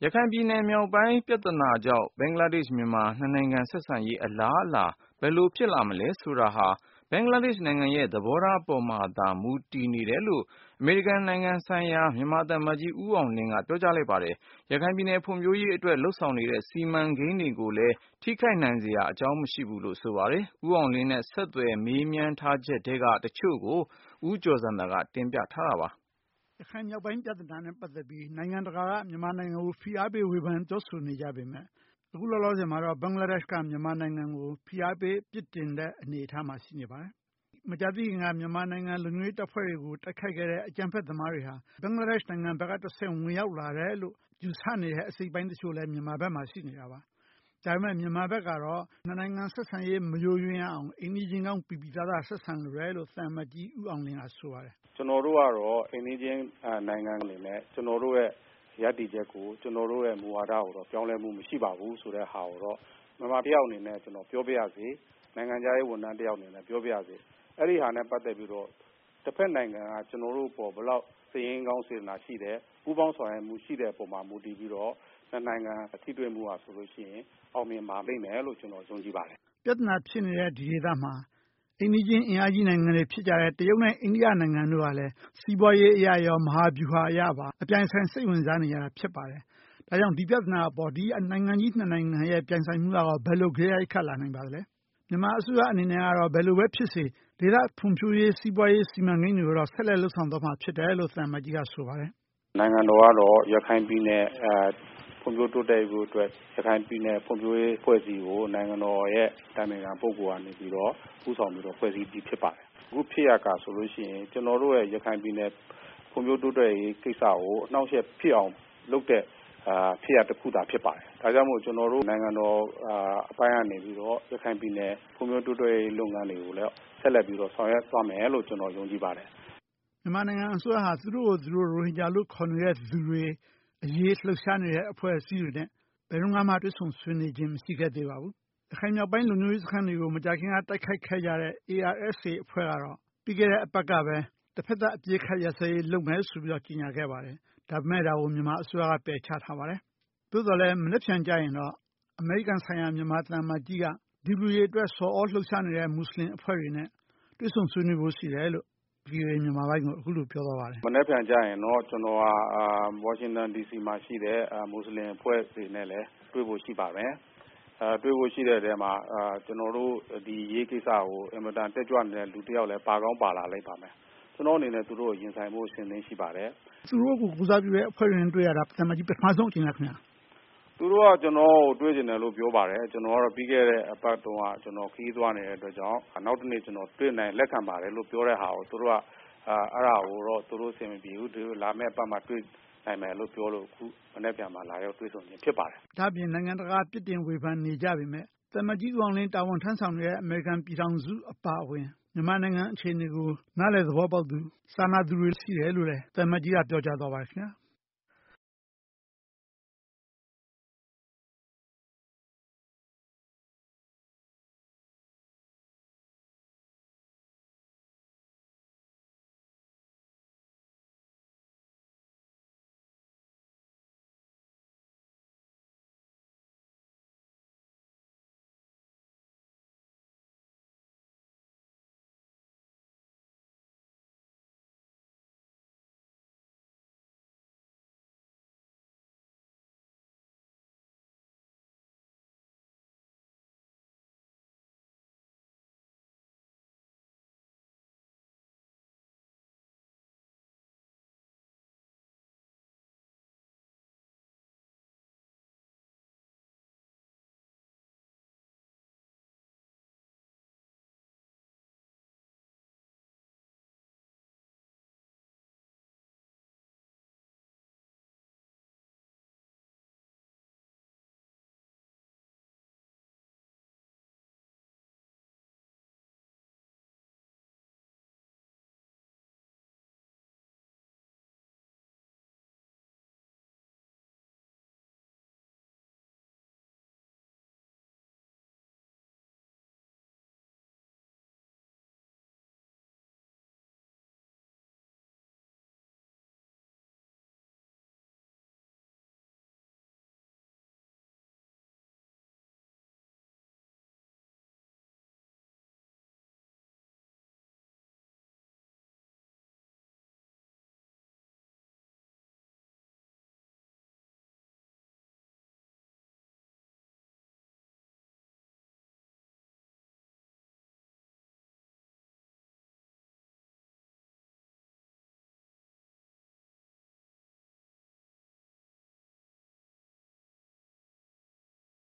ရခိုင်ပြည်နယ်မြောက်ပိုင်းပြဿနာကြောင့်ဘင်္ဂလားဒေ့ရှ်မြန်မာနှစ်နိုင်ငံဆက်ဆံရေးအလားအလာဘယ်လိုဖြစ်လာမလဲဆိုတာဟာဘင်္ဂလားဒေ့ရှ်နိုင်ငံရဲ့သဘောထားပေါ်မှာသာမူတည်နေတယ်လို့အမေရိကန်နိုင်ငံဆိုင်ရာမြန်မာသံအမတ်ကြီးဦးအောင်လင်းကပြောကြားလိုက်ပါတယ်။ရခိုင်ပြည်နယ်ဖွံ့ဖြိုးရေးအတွက်လှုပ်ဆောင်နေတဲ့စီမံကိန်းတွေကိုလည်းထိခိုက်နိုင်စရာအကြောင်းမရှိဘူးလို့ဆိုပါတယ်။ဦးအောင်လင်းနဲ့ဆက်သွယ်မေးမြန်းထားချက်တွေကတချို့ကိုဦးကျော်ဇံသာကတင်ပြထားတာပါ။ရခိုင်မြောက်ပိုင်းပြဿနာနဲ့ပတ်သက်ပြီးနိုင်ငံတကာကမြန်မာနိုင်ငံကိုဖိအားပေးဝေဖန်ပြောဆိုနေကြပေမဲ့အခုလောလောဆယ်မှာတော့ဘင်္ဂလားဒေ့ရှ်ကမြန်မာနိုင်ငံကိုဖိအားပေးပြစ်တင်တဲ့အနေအထားမှာရှိနေပါတယ်။မကြာသေးခင်ကမြန်မာနိုင်ငံလူမျိုးရေးတပ်ဖွဲ့တွေကိုတိုက်ခိုက်ခဲ့တဲ့အကြမ်းဖက်သမားတွေဟာဘင်္ဂလားဒေ့ရှ်နိုင်ငံဘက်ကတဆင့်ဝင်ရောက်လာတယ်လို့ယူဆနေတဲ့အစိတ်ပိုင်းတချို့လည်းမြန်မာဘက်မှာရှိနေတာပါ။ဒါပေမဲ့မြန်မာဘက်ကတော့နှစ်နိုင်ငံဆက်ဆံရေးမယိုယွင်းအောင်အိမ်နီးချင်းကောင်းပီပီသားသားဆက်ဆံလိုတယ်လို့သံအမတ်ကြီးဦးအောင်လင်းကဆိုပါတယ်။ကျွန်တော်တို့ကတော့အိမ်နီးချင်းနိုင်ငံအနေနဲ့ကျွန်တော်တို့ရဲ့ရပ်တည်ချက်ကိုကျွန်တော်တို့ရဲ့မူဝါဒကိုတော့ပြောင်းလဲမှုမရှိပါဘူးဆိုတဲ့ဟာကိုတော့မြန်မာတယောက်အနေနဲ့ကျွန်တော်ပြောပြရစီနိုင်ငံခြားရေးဝန်ထမ်းတယောက်အနေနဲ့ပြောပြရစီအဲ့ဒီဟာနဲ့ပတ်သက်ပြီးတော့တစ်ဖက်နိုင်ငံကကျွန်တော်တို့ပေါ်ဘယ်လောက်စည်ရင်းကောင်းစေနာရှိတယ်ပူးပေါင်းဆောင်ရွက်မှုရှိတဲ့ပုံမှာမူတည်ပြီးတော့နိုင်ငံထိတွေ့မှုဟာဆိုလို့ရှိရင်အောင်မြင်ပါလိမ့်မယ်လို့ကျွန်တော်ယုံကြည်ပါတယ်ပြဿနာဖြစ်နေတဲ့ဒီဒေသမှာအိန္ဒိချင်းအင်အားကြီးနိုင်ငံတွေဖြစ်ကြတဲ့တရုတ်နဲ့အိန္ဒိယနိုင်ငံတို့ကလည်းစီးပွားရေးအရာရောမဟာဗျူဟာအရပါအပြိုင်ဆိုင်စိတ်ဝင်စားနေကြတာဖြစ်ပါတယ်။ဒါကြောင့်ဒီပြဿနာပေါ်ဒီနိုင်ငံကြီးနှစ်နိုင်ငံရဲ့ပြိုင်ဆိုင်မှုကတော့ဘယ်လိုကြေးရိုက်ခတ်လာနိုင်ပါသလဲ။မြန်မာအစိုးရအနေနဲ့ကတော့ဘယ်လိုပဲဖြစ်စေဒေသဖွံ့ဖြိုးရေးစီးပွားရေးစီမံကိန်းတွေကိုတော့ဆက်လက်လှုပ်ဆောင်သွားမှာဖြစ်တယ်လို့သံအမတ်ကြီးကဆိုပါတယ်။နိုင်ငံတော်ကတော့ရခိုင်ပြည်နယ်ဖွံ့ဖြိုးတိုးတက်ရေးအတွက်ရခိုင်ပြည်နယ်ဖွံ့ဖြိုးရေးဖွဲ့စည်းကိုနိုင်ငံတော်ရဲ့တာဝန်ခံပုဂ္ဂိုလ်ကနေပြီးတော့ဦးဆောင်ပြီးတော့ဖွဲ့စည်းပြီးဖြစ်ပါတယ်။အခုဖြစ်ရကဆိုလို့ရှိရင်ကျွန်တော်တို့ရဲ့ရခိုင်ပြည်နယ်ဖွံ့ဖြိုးတိုးတက်ရေးကိစ္စကိုအနှောင့်အယှက်ဖြစ်အောင်လုပ်တဲ့ဖြစ်ရတစ်ခုသာဖြစ်ပါတယ်။ဒါကြောင့်မို့ကျွန်တော်တို့နိုင်ငံတော်အပိုင်းကနေပြီးတော့ရခိုင်ပြည်နယ်ဖွံ့ဖြိုးတိုးတက်ရေးလုပ်ငန်းတွေကိုလည်းဆက်လက်ပြီးတော့ဆောင်ရွက်သွားမယ်လို့ကျွန်တော်ယုံကြည်ပါတယ်။မြန်မာနိုင်ငံအစိုးရဟာသူတို့ကိုသူတို့ရိုဟင်ဂျာလို့ခေါ်နေတဲ့သူတွေအရေးလှုပ်ရှားနေတဲ့အဖွဲ့အစည်းတွေနဲ့ဘယ်တော့မှတွေ့ဆုံဆွေးနွေးခြင်းမရှိခဲ့သေးပါဘူး။ရခိုင်မြောက်ပိုင်းလူမျိုးရေးစခန်းတွေကိုမကြာခင်ကတိုက်ခိုက်ခဲ့ကြတဲ့ ARSA အဖွဲ့ကတော့ပြီးခဲ့တဲ့အပတ်ကပဲတစ်ဖက်သက်အပြစ်ခတ်ရစရေးလုပ်မယ်ဆိုပြီးတော့ကြီးညာခဲ့ပါတယ်။ဒါပေမဲ့ဒါကိုမြန်မာအစိုးရကပယ်ချထားပါတယ်။သို့တော်လည်းမနေ့ပြန်ကြရင်တော့အမေရိကန်ဆိုင်ရာမြန်မာသံအမတ်ကြီးကဒီလူတွေအတွက်စော်ဩလှုပ်ရှားနေတဲ့မွတ်စလင်အဖွဲ့တွေနဲ့တွေ့ဆုံဆွေးနွေးဖို့ရှိတယ်လို့VOAမြန်မာပိုင်းကိုအခုလိုပြောသွားပါတယ်။မနေ့ပြန်ကြရင်တော့ကျွန်တော်ကဝါရှင်တန် DC မှာရှိတဲ့မွတ်စလင်အဖွဲ့တွေနဲ့လည်းတွေ့ဖို့ရှိပါမယ်။တွေ့ဖို့ရှိတဲ့နေရာမှာကျွန်တော်တို့ဒီရေးကိစ္စကိုအင်မတန်တက်ကြွနေတဲ့လူတစ်ယောက်လည်းပါကောင်းပါလာလိုက်ပါမယ်။ကျွန်တော်အနေနဲ့သူတို့ကိုရင်ဆိုင်ဖို့အစဉ်သင့်ရှိပါတယ်။သူတို့ကိုကူစားပြုတဲ့အဖွဲ့တွေနဲ့တွေ့ရတာသံအမတ်ကြီးပထမဆုံးအကြိမ်လားခင်ဗျာ။သူတို့ကကျွန်တော်ကိုတွေ့ကျင်တယ်လို့ပြောပါတယ်။ကျွန်တော်ကတော့ပြီးခဲ့တဲ့အပတ်တုန်းကကျွန်တော်ခီးသွားနေတဲ့အတွက်ကြောင့်နောက်တစ်နေ့ကျွန်တော်တွေ့နိုင်လက်ခံပါတယ်လို့ပြောတဲ့ဟာကိုသူတို့ကအဲ့ဒါကိုတော့သူတို့အဆင်မပြေဘူးသူတို့လာမယ့်အပတ်မှာတွေ့နိုင်မယ်လို့ပြောလို့အခုမနေ့ပြန်မှာလာရောက်တွေ့ဆုံခြင်းဖြစ်ပါတယ်။ဒါပြင်နိုင်ငံတကာပြစ်တင်ဝေဖန်နေကြပေမဲ့သံအမတ်ကြီးဦးအောင်လင်းတာဝန်ထမ်းဆောင်နေတဲ့အမေရိကန်ပြည်ထောင်စုအပါအဝင်မြန်မာနိုင်ငံအခြေအနေကိုနားလည်သဘောပေါက်သူစာနာသူတွေရှိတယ်လို့လည်းသံအမတ်ကြီးကပြောကြားသွားပါတယ်ခင်ဗျာ။